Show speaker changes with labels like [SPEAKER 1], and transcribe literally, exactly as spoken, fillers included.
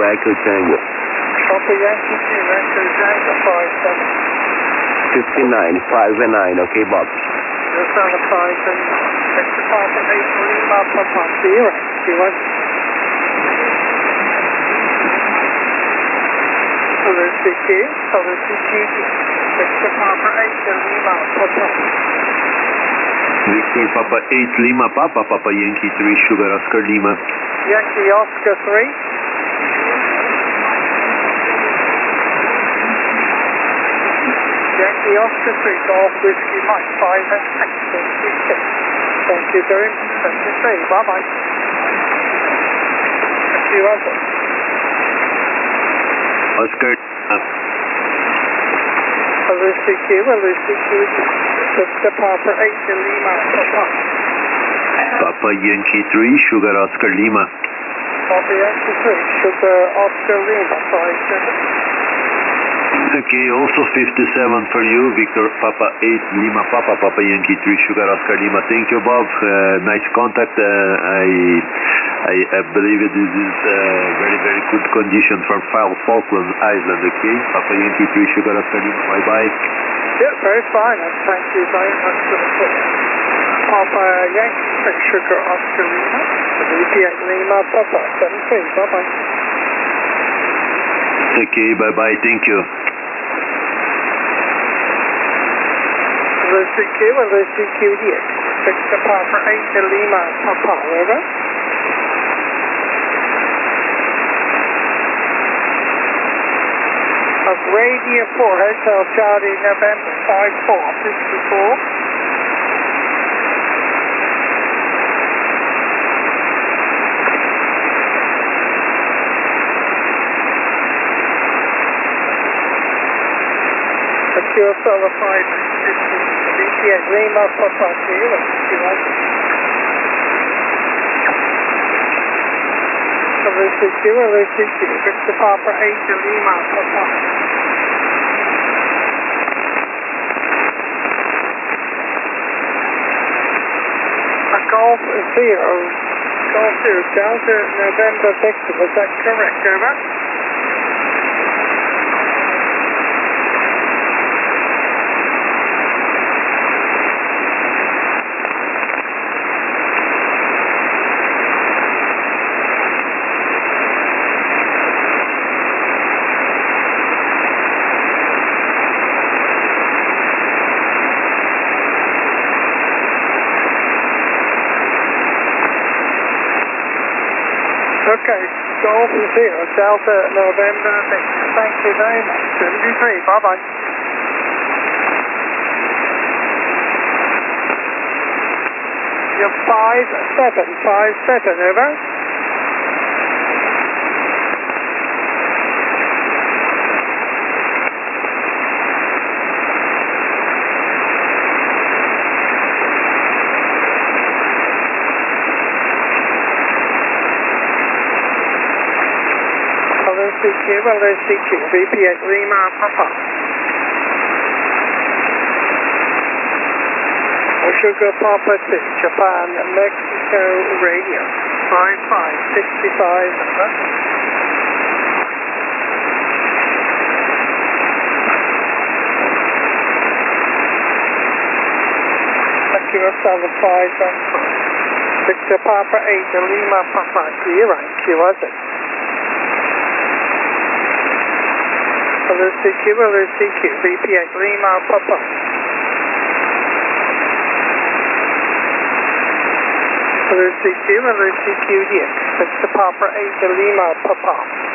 [SPEAKER 1] Echo Tango.
[SPEAKER 2] Papa Yankee two, Echo Tango five seven.
[SPEAKER 1] fifty-nine, five and nine, okay, Bob.
[SPEAKER 2] Just on the five and Victor Papa eight Lima Papa zero. Q one. Hello C Q, hello C Q, Victor Papa eight Lima Papa.
[SPEAKER 3] Victor Papa eight Lima Papa, Papa Yankee three Sugar Oscar Lima.
[SPEAKER 2] Yankee Oscar three. Yankee Oscar three, Golf Whiskey Mike five and six. Thank you very much. Thank you, say bye bye. Thank you, Oscar.
[SPEAKER 3] Oscar.
[SPEAKER 2] Hello C Q, hello C Q. Victor Papa eight Lima Papa.
[SPEAKER 3] Papa Yankee three Sugar Oscar Lima.
[SPEAKER 2] Papa Yankee three Sugar Oscar Lima five seven.
[SPEAKER 3] Okay, also fifty-seven for you, Victor Papa eight Lima Papa, Papa Yankee three Sugar Oscar Lima. Thank you, Bob. Uh, nice contact. Uh, I, I I believe it is uh, very very good condition for Falkland Island. Okay, Papa Yankee three Sugar Oscar Lima. Bye bye.
[SPEAKER 2] Yeah, very fine. And thank you very much for the call. Papa Yankee three Sugar Oscar Lima. V P eight Lima Papa seven three. Bye bye.
[SPEAKER 3] Okay, bye bye. Thank you.
[SPEAKER 2] Hello C Q, hello C Q here. Victor Papa eight Lima Papa, over. Of Radio four, Hotel Charlie, November five four fifty-four. Secure Solar five fifty. V P eight Lima Papa zero. Hello C Q, hello C Q. Victor Papa eight Lima Papa. A Golf zero. Golf zero. Delta November Victor. Was that correct? Over. Okay, Golf zero, Delta November Victor. Thank you very much. seventy-three, bye bye. You're five seven, five seven, over. Hello C Q, hello C Q, V P eight Lima Papa. Sugar Papa two, Japan, Mexico Radio, five five sixty-five, over. Secure Solar five and five. Victor Papa eight Lima Papa zero, Q was it? Hello C Q, hello C Q, V P eight Lima Papa. Hello C Q, hello C Q here. Victor Papa eight Lima Papa.